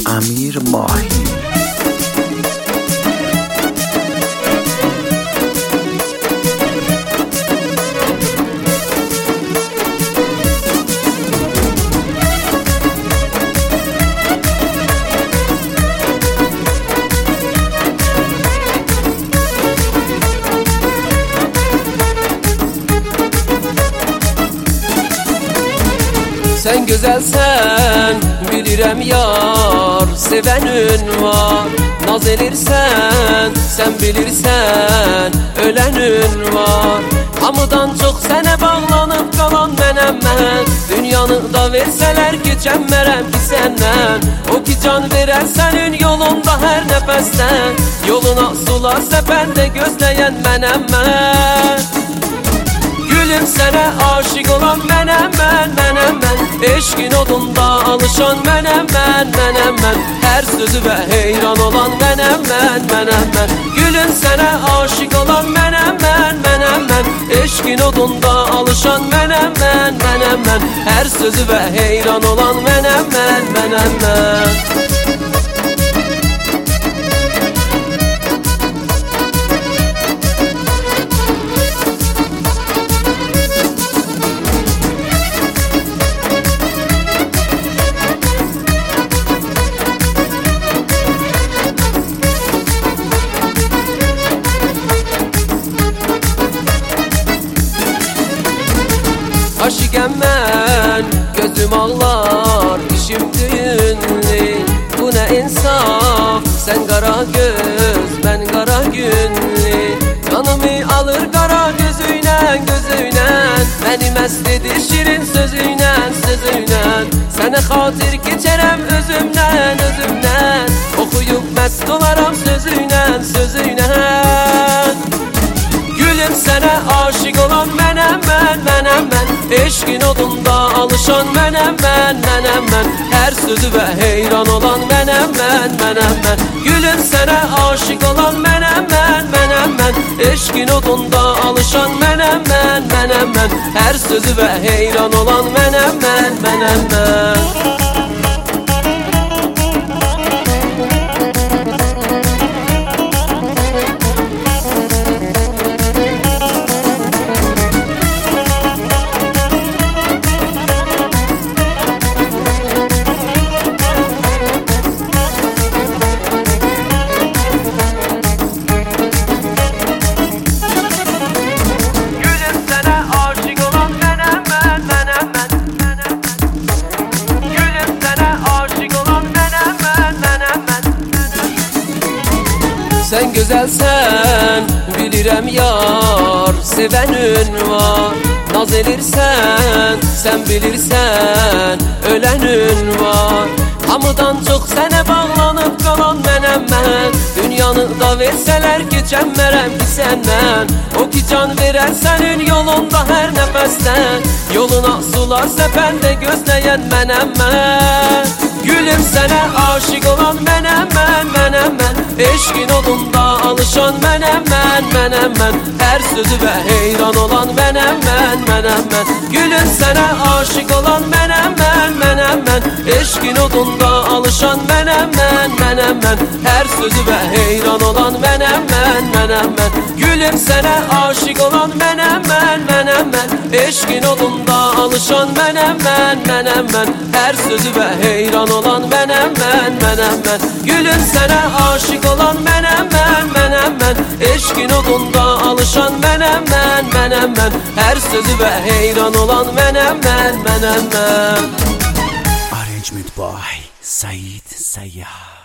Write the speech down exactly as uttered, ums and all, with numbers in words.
امیر ماهی. Sen güzelsen, bilirəm yar, sevənin var. Naz elirsən, sen bilirsən, ölənün var. Hamıdan çox sənə bağlanıb qalan mənəm mən. Dünyanı da versələr keçənmərəm ki səndən. O ki can verər sənin yolunda hər nəfəsdən. Yoluna sular səpəndə gözləyən mənəm mən. Gülüm sənə aşık olan mənəm mən, mənəm mən. Eşqin odunda alışan mənəm mən, mənəm mən. Hər sözü və heyran olan mənəm mən, mənəm mən. Gülüm sənə aşık olan mənəm mən, mənəm mən. Eşqin odunda alışan mənəm mən, mənəm mən. Hər sözü və heyran olan mənəm mən, mənəm mən. Aşıqəm mən, gözüm ağlar, işim düğünlü. Bu nə insaf, sən qara göz, mən qara günlü. Canımı alır qara gözüyle, gözüyle. Məni məst edir şirin sözüyle, sözüyle. Sənə xatir keçərəm özümdən, özümdən. Oxuyub məst olaram sözüyle, sözüyle. Gülüm sənə aşık olan mənəm mən, mənəm mən. Eşqin odunda alışan mənəm mən, mənəm mən. Hər sözü və heyran olan mənəm mən, mənəm mən. Gülüm sənə aşık olan mənəm mən, mənəm mən. Eşqin odunda alışan mənəm mən, mənəm mən. Hər sözü və heyran olan mənəm mən, mənəm mən. Sen güzelsen, bilirəm yar, sevənin var. Naz elirsən, sen bilirsən, ölənün var. Hamıdan çox sənə bağlanıb qalan mənəm mən. Dünyanı da versələr keçənmərəm ki səndən. O ki can verər sənin yolunda hər nəfəsdən. Yoluna sular səpəndə gözləyən mənəm mən. Gülüm sənə aşık olan mənəm mən, mənəm mən. Eşqin odunda alışan mənəm mən, mənəm mən. Hər sözü və heyran olan mənəm mən, mənəm mən. Gülüm sənə aşık olan mənəm mən, mənəm mən. Eşqin odunda alışan mənəm mən, mənəm mən. Hər sözü və heyran olan mənəm mən, mənəm mən. Gülüm sənə aşık olan mənəm mən, mənəm mən. Eşqin odunda alışan mənəm mən, mənəm mən. Hər sözü və heyran olan mənəm mən, mənəm mən. Gülüm sənə aşık olan mənəm mən, mənəm mən. Eşqin odunda alışan mənəm mən, mənəm mən. Hər sözü və heyran olan mənəm mən, mənəm mən. Arrangement by Said Sayyah.